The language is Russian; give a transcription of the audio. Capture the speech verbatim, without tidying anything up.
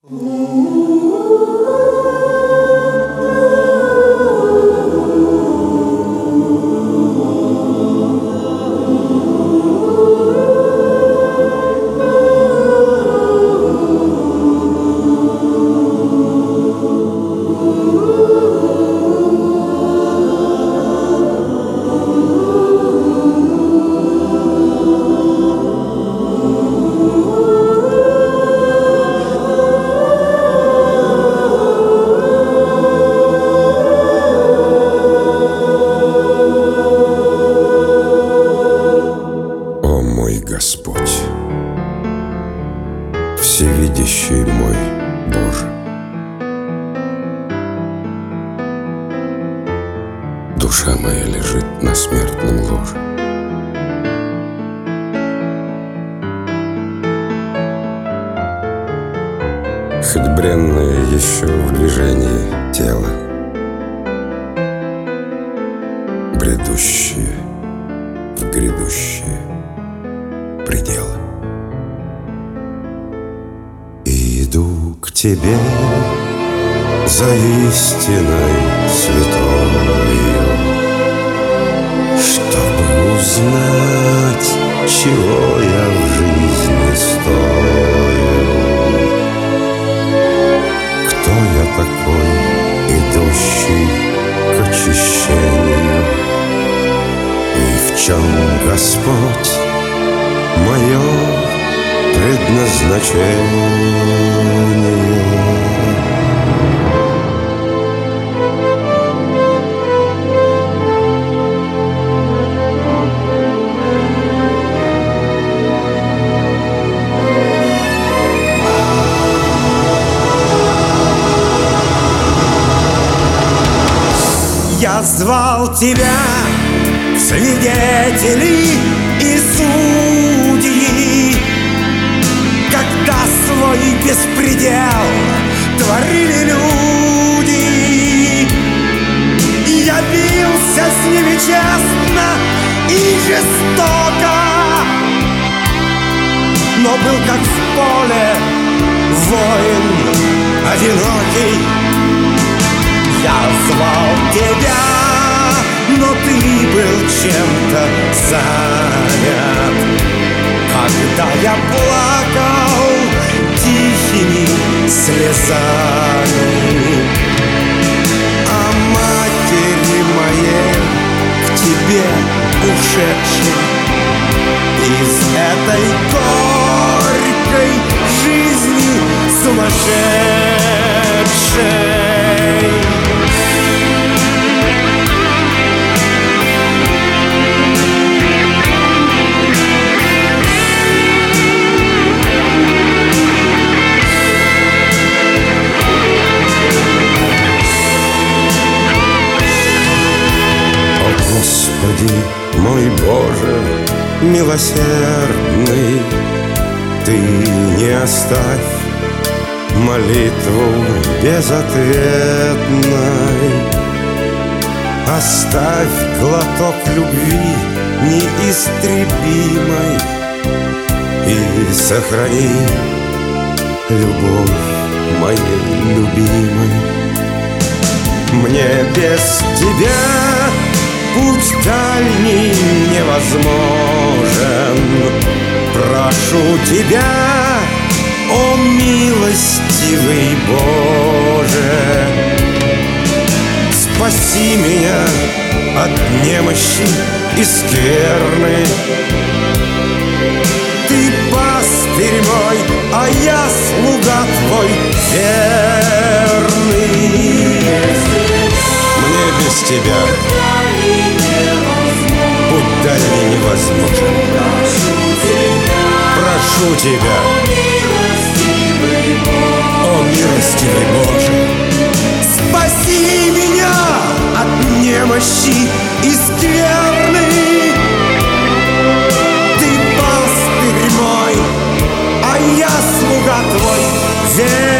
Господь, всевидящий мой Боже, душа моя лежит на смертном ложе. Хоть бренное еще в движении тело, бредущие в грядущие пределы. Иду к тебе за истиной святою, чтобы узнать, чего я в жизни стою. Кто я такой, идущий к очищению, и в чем Господь мое предназначение? Я звал тебя в свидетели и судьи, когда свой беспредел творили люди. Я бился с ними честно и жестоко, но был как в поле воин одинокий. Я звал тебя, но ты был чем-то занят, когда я плакал тихими слезами. А матери моей, к тебе ушедшей из этой горькой жизни сумасшедшей, Господи, мой Боже, милосердный, Ты не оставь молитву безответной. Оставь глоток любви неистребимой и сохрани любовь моей любимой. Мне без Тебя путь дальний невозможен. Прошу Тебя, о милостивый Боже, спаси меня от немощи и скверны. Ты пастырь мой, а я слуга Твой верный. Мне без Тебя путь дальний невозможен. Прошу Тебя, о милостивый Боже, спаси меня от немощи и скверны. Ты пастырь мой, а я слуга Твой верный.